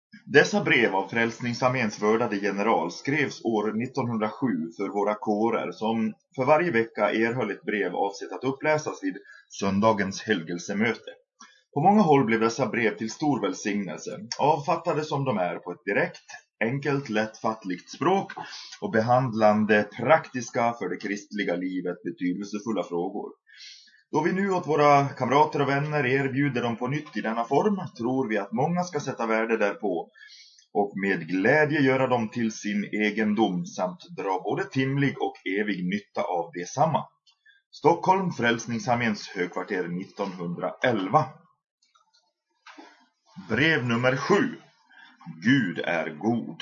Dessa brev av Frälsningsarméns vördade general skrevs år 1907 för våra kårer som för varje vecka erhöll ett brev avsett att uppläsas vid söndagens helgelsemöte. På många håll blev dessa brev till stor välsignelse, avfattade som de är på ett direkt, enkelt, lättfattligt språk och behandlande praktiska för det kristliga livet betydelsefulla frågor. Då vi nu åt våra kamrater och vänner erbjuder dem på nytt i denna form, tror vi att många ska sätta värde därpå och med glädje göra dem till sin egendom samt dra både timlig och evig nytta av detsamma. Stockholm, Frälsningsarméns högkvarter 1911. Brev nummer 7. Gud är god.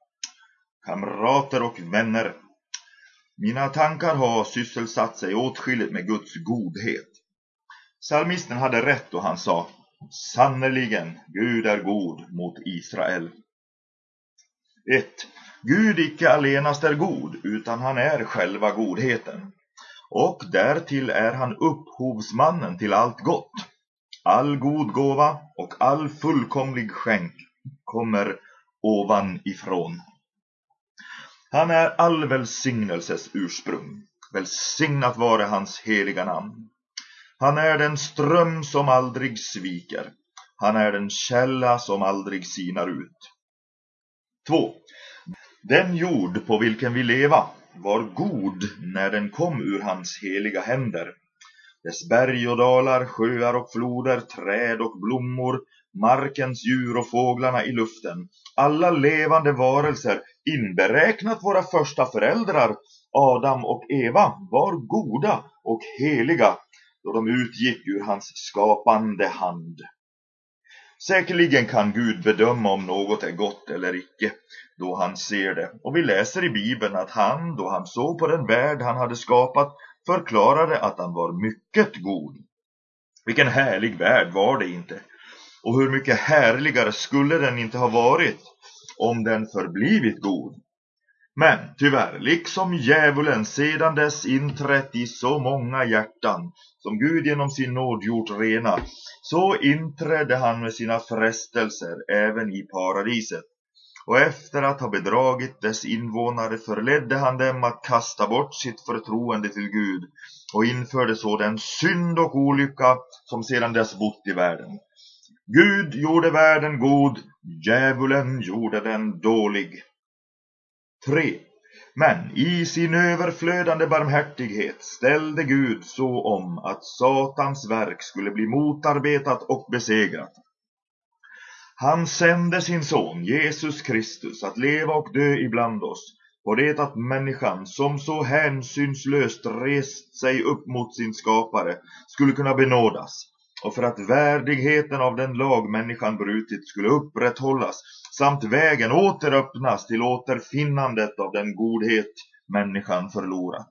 Kamrater och vänner, mina tankar har sysselsatt sig åtskilligt med Guds godhet. Psalmisten hade rätt då han sa: sannerligen, Gud är god mot Israel. 1. Gud icke allenast är god, utan han är själva godheten. Och därtill är han upphovsmannen till allt gott. All god gåva och all fullkomlig skänk kommer ovanifrån. Han är all välsignelses ursprung. Välsignat vare hans heliga namn. Han är den ström som aldrig sviker. Han är den källa som aldrig sinar ut. 2. Den jord på vilken vi leva var god när den kom ur hans heliga händer. Dess berg och dalar, sjöar och floder, träd och blommor, markens djur och fåglarna i luften, alla levande varelser, inberäknat våra första föräldrar, Adam och Eva, var goda och heliga då de utgick ur hans skapande hand. Säkerligen kan Gud bedöma om något är gott eller icke, då han ser det. Och vi läser i Bibeln att han, då han såg på den värld han hade skapat, förklarade att han var mycket god. Vilken härlig värld var det inte? Och hur mycket härligare skulle den inte ha varit om den förblivit god? Men tyvärr, liksom djävulen sedan dess inträtt i så många hjärtan som Gud genom sin nåd gjort rena, så inträdde han med sina frestelser även i paradiset. Och efter att ha bedragit dess invånare förledde han dem att kasta bort sitt förtroende till Gud och införde så den synd och olycka som sedan dess bott i världen. Gud gjorde världen god, djävulen gjorde den dålig. 3. Men i sin överflödande barmhärtighet ställde Gud så om att Satans verk skulle bli motarbetat och besegrat. Han sände sin son Jesus Kristus att leva och dö ibland oss, på det att människan som så hänsynslöst rest sig upp mot sin skapare skulle kunna benådas, och för att värdigheten av den lag människan brutit skulle upprätthållas, samt vägen återöppnas till återfinnandet av den godhet människan förlorat.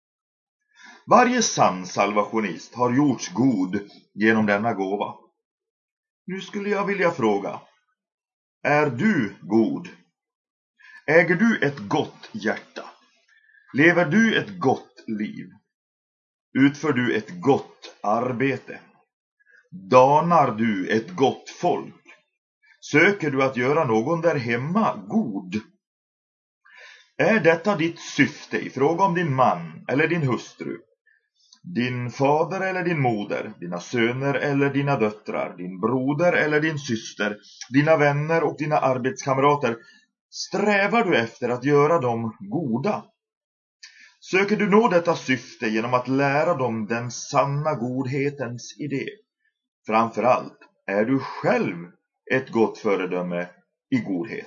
Varje sann salvationist har gjorts god genom denna gåva. Nu skulle jag vilja fråga: är du god? Äger du ett gott hjärta? Lever du ett gott liv? Utför du ett gott arbete? Danar du ett gott folk? Söker du att göra någon där hemma god? Är detta ditt syfte i fråga om din man eller din hustru, din fader eller din moder, dina söner eller dina döttrar, din broder eller din syster, dina vänner och dina arbetskamrater? Strävar du efter att göra dem goda? Söker du nå detta syfte genom att lära dem den sanna godhetens idé? Framförallt, är du själv ett gott föredöme i godhet?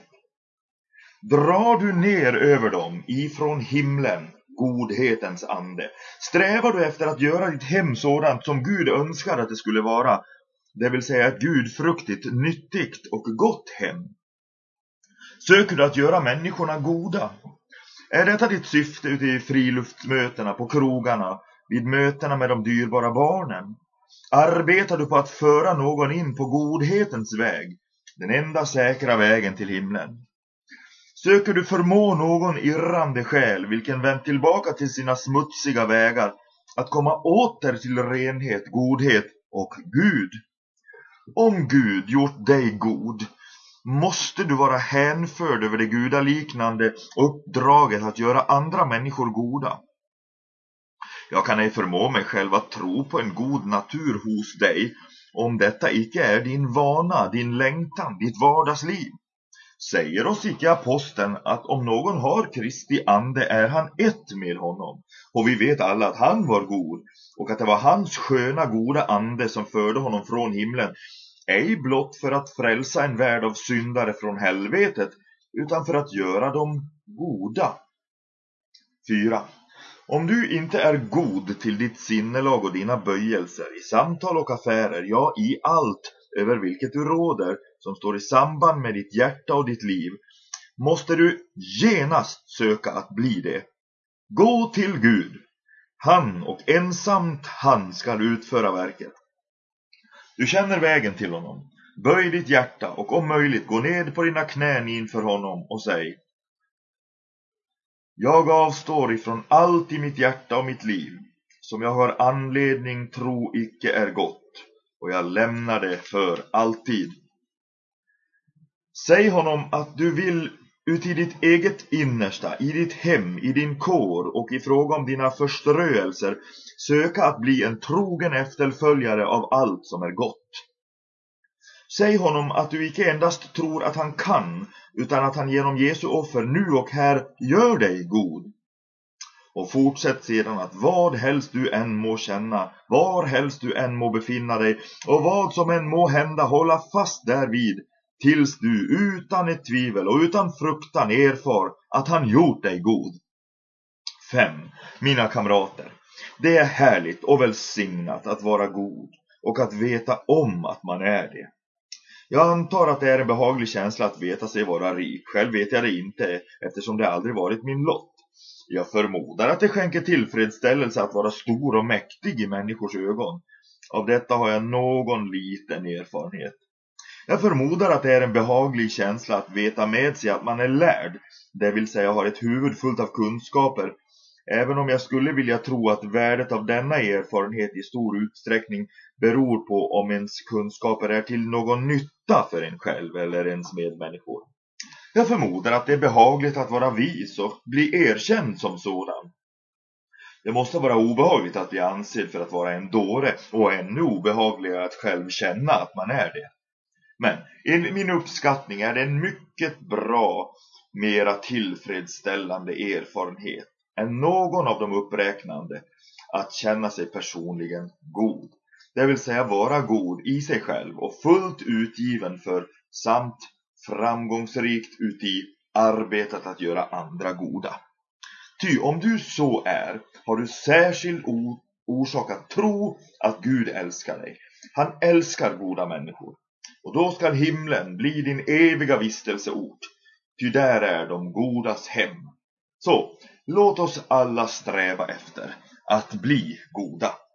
Drar du ner över dem ifrån himlen godhetens ande? Strävar du efter att göra ditt hem sådant som Gud önskar att det skulle vara, det vill säga ett gudfruktigt, nyttigt och gott hem? Söker du att göra människorna goda? Är detta ditt syfte ute i friluftsmötena, på krogarna, vid mötena med de dyrbara barnen? Arbetar du på att föra någon in på godhetens väg, den enda säkra vägen till himlen? Söker du förmå någon irrande själ, vilken vänt tillbaka till sina smutsiga vägar, att komma åter till renhet, godhet och Gud? Om Gud gjort dig god, måste du vara hänförd över det gudaliknande uppdraget att göra andra människor goda. Jag kan ej förmå mig själv att tro på en god natur hos dig, om detta icke är din vana, din längtan, ditt vardagsliv. Säger oss icke aposteln att om någon har Kristi ande är han ett med honom, och vi vet alla att han var god, och att det var hans sköna goda ande som förde honom från himlen, ej blott för att frälsa en värld av syndare från helvetet, utan för att göra dem goda. 4. Om du inte är god till ditt sinnelag och dina böjelser, i samtal och affärer, ja i allt över vilket du råder, som står i samband med ditt hjärta och ditt liv, måste du genast söka att bli det. Gå till Gud. Han och ensamt han skall utföra verket. Du känner vägen till honom. Böj ditt hjärta och om möjligt gå ned på dina knän inför honom och säg: jag avstår ifrån allt i mitt hjärta och mitt liv som jag har anledning tro icke är gott, och jag lämnar det för alltid. Säg honom att du vill ut i ditt eget innersta, i ditt hem, i din kår och i fråga om dina förströelser söka att bli en trogen efterföljare av allt som är gott. Säg honom att du icke endast tror att han kan, utan att han genom Jesu offer nu och här gör dig god. Och fortsätt sedan att vad helst du än må känna, var helst du än må befinna dig och vad som än må hända, hålla fast därvid tills du utan ett tvivel och utan fruktan erfar att han gjort dig god. 5. Mina kamrater, det är härligt och välsignat att vara god och att veta om att man är det. Jag antar att det är en behaglig känsla att veta sig vara rik. Själv vet jag det inte, eftersom det aldrig varit min lott. Jag förmodar att det skänker tillfredsställelse att vara stor och mäktig i människors ögon. Av detta har jag någon liten erfarenhet. Jag förmodar att det är en behaglig känsla att veta med sig att man är lärd, det vill säga har ett huvud fullt av kunskaper, även om jag skulle vilja tro att värdet av denna erfarenhet i stor utsträckning beror på om ens kunskaper är till någon nytta för en själv eller ens medmänniskor. Jag förmodar att det är behagligt att vara vis och bli erkänd som sådan. Det måste vara obehagligt att bli ansedd för att vara en dåre och ännu obehagligare att själv känna att man är det. Men enligt min uppskattning är det en mycket bra, mera tillfredsställande erfarenhet än någon av de uppräknande att känna sig personligen god. Det vill säga vara god i sig själv och fullt utgiven för samt framgångsrikt uti arbetet att göra andra goda. Ty om du så är, har du särskild orsak att tro att Gud älskar dig. Han älskar goda människor. Och då skall himlen bli din eviga vistelseort. Ty där är de godas hem. Så, låt oss alla sträva efter att bli goda.